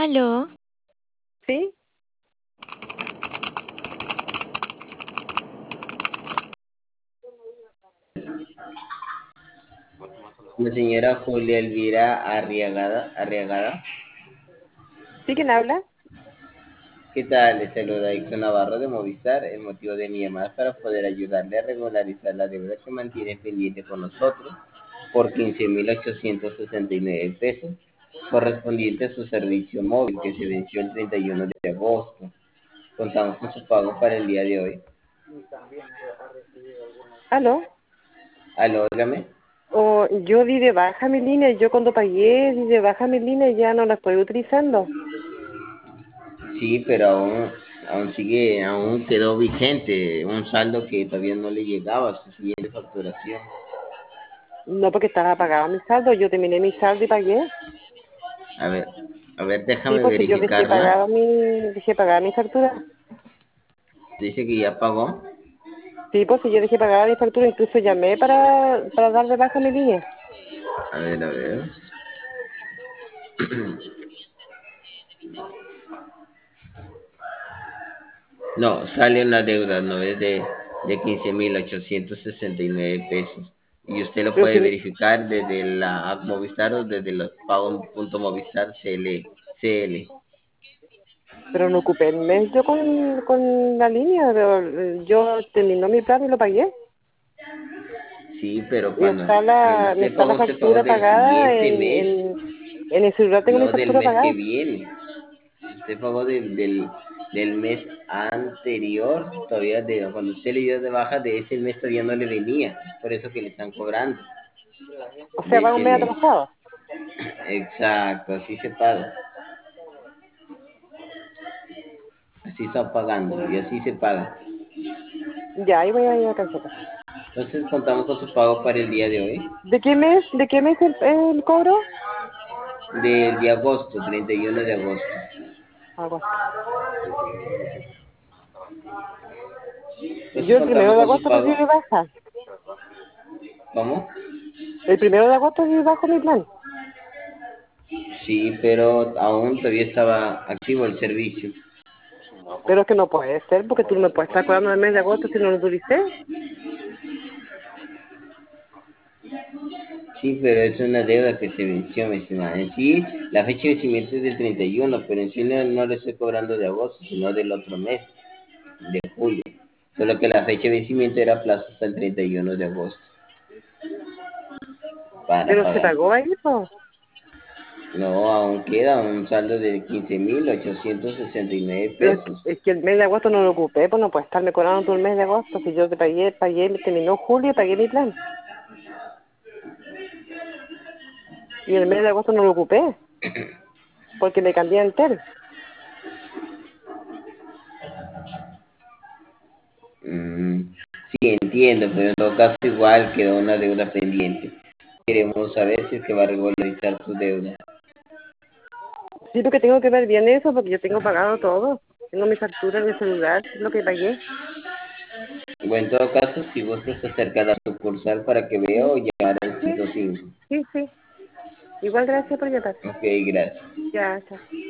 Aló, ¿Sí? La señora Julia Elvira Arriagada. ¿Sí quién habla? ¿Qué tal? Le saluda Ixo Navarro de Movistar. El motivo de mi llamada es para poder ayudarle a regularizar la deuda que mantiene pendiente con nosotros por 15.869 pesos, correspondiente a su servicio móvil que se venció el 31 de agosto. Contamos con su pago para el día de hoy. ¿Aló? Aló, dígame. O yo di de baja mi línea, yo cuando pagué di de baja mi línea y ya no la estoy utilizando. Sí, pero aún quedó vigente un saldo que todavía no le llegaba a su siguiente facturación. No porque estaba pagado mi saldo, yo terminé mi saldo y pagué. A ver, a ver, Sí, déjame pues si yo verificarla. dejé pagada mi factura. Dice que ya pagó. Sí, pues si yo dejé pagada mi factura, incluso llamé para dar de baja mi línea. A ver, a ver. No, sale una deuda, no es de 15.869 pesos. Y usted lo Pero puede si, verificar desde la app Movistar o desde los pago.movistar CL. pero no ocupé el mes yo con la línea, pero yo terminó mi plan y lo pagué. Sí, pero Y está cuando me usted está la pagó, usted pagó factura del pagada siguiente mes, en el celular tengo mi no del factura mes que pagada. viene. Usted pagó del mes anterior, todavía cuando usted le dio de baja de ese mes todavía no le venía. Es por eso que le están cobrando O sea, de va un ese mes mes. atrasado. Exacto, así se paga. Así está pagando y así se paga. Ya, ahí voy a ir a cancelar. Entonces contamos con su pago para el día de hoy, ¿De qué mes? ¿De qué mes el cobro? del día agosto, 31 de agosto. Agosto. Entonces Yo el primero contamos de con su agosto lo di pago. de baja. ¿Cómo? El primero de agosto di bajo mi plan. Sí, pero aún todavía estaba activo el servicio. Pero es que no puede ser porque tú no me puedes estar cobrando el mes de agosto si no lo utilicé. Sí, pero es una deuda que se venció, mi estimada. En sí, la fecha de vencimiento es del 31, pero en sí no le estoy cobrando de agosto, sino del otro mes, de julio. Solo que la fecha de vencimiento era plazo hasta el 31 de agosto para Pero se pagar. pagó ahí, pues. No, aún queda un saldo de 15.869 Pero pesos. es que el mes de agosto no lo ocupé, pues no puedes estarme cobrando todo el mes de agosto. Si yo te pagué, terminó julio y pagué mi plan. Y el mes de agosto no lo ocupé porque me cambié entero. Mm, sí, entiendo, pero en todo caso igual quedó una deuda pendiente. Queremos saber si es que va a regularizar su deuda. Sí, porque tengo que ver bien eso porque yo tengo pagado todo. Tengo mi factura en el celular, lo que pagué. Bueno, en todo caso, si gusta se acerca a la sucursal para que vea o Sí, llamar al sí, 105. sí, sí. Igual gracias por llamar. Ok, gracias. Ya, chao.